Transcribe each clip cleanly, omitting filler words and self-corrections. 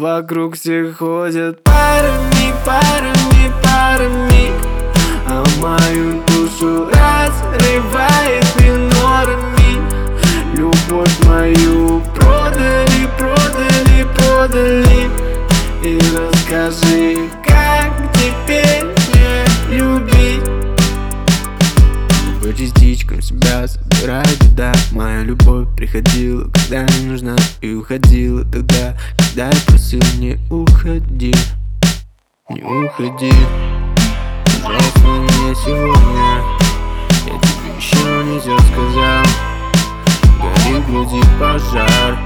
Вокруг все ходят парами, парами, парами, а мою душу разрывает минорами. Любовь мою продали, продали, продали. И расскажи, как теперь мне любить. По частичкам себя собираю туда. Моя любовь приходила, когда не нужна, и уходила тогда, когда я просил: не уходи, не уходи. Пожалуйста, не сегодня, я тебе еще не все сказал. Горит в груди пожар.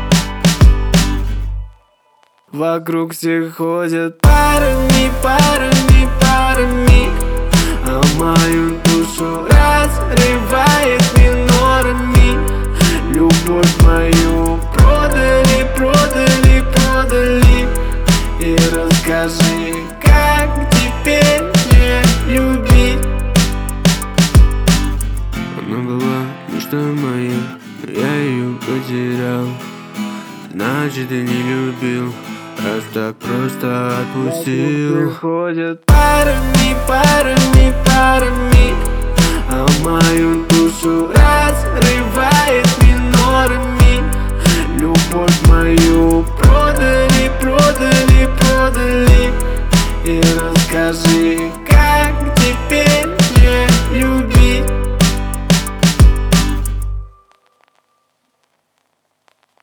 Вокруг все ходят парами, парами, парами, а мою душу разрывает минорами. Любовь мою продали, продали, продали. И расскажи, как теперь мне любить. Она была мечтой моей, но я ее потерял. Значит, ты не любил, раз так просто отпустил. Ходят парами, парами, парами, а мою душу разрывает минорами. Любовь мою продали, продали, продали. И расскажи,